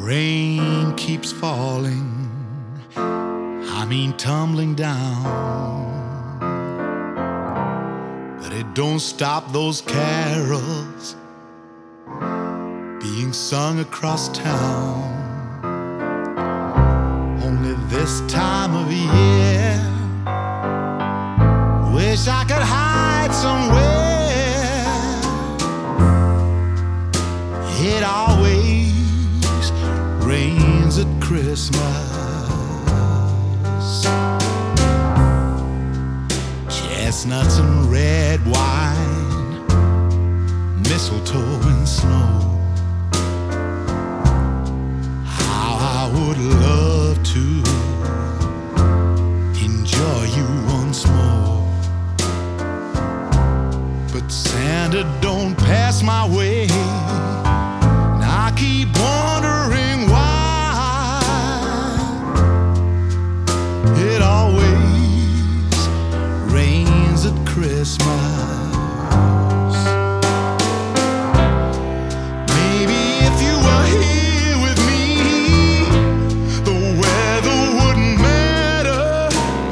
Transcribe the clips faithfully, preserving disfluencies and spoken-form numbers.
Rain keeps falling, I mean tumbling down, but it don't stop those carols being sung across town. Only this time of year, wish I could hide somewhere. It always rains at Christmas. Chestnuts and red wine, mistletoe and snow. How I would love to enjoy you once more. But Santa don't pass my way, and I keep wondering why. It always rains at Christmas. Maybe if you were here with me, the weather wouldn't matter.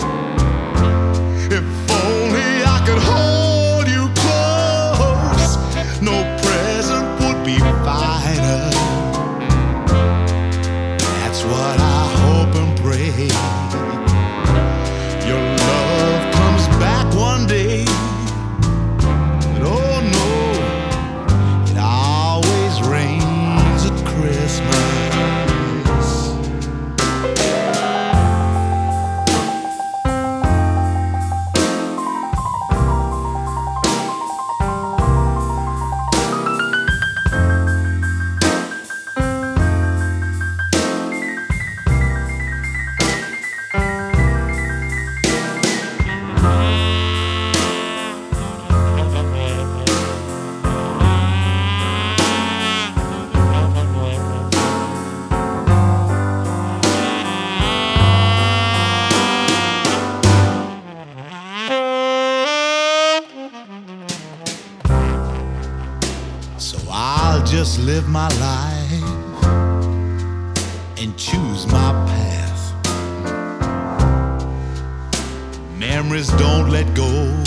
If only I could hold you close, no present would be finer. That's what I hope and pray. Your love comes back one day, but oh no, it always rains at Christmas. So I'll just live my life and choose my path. Memories don't let go,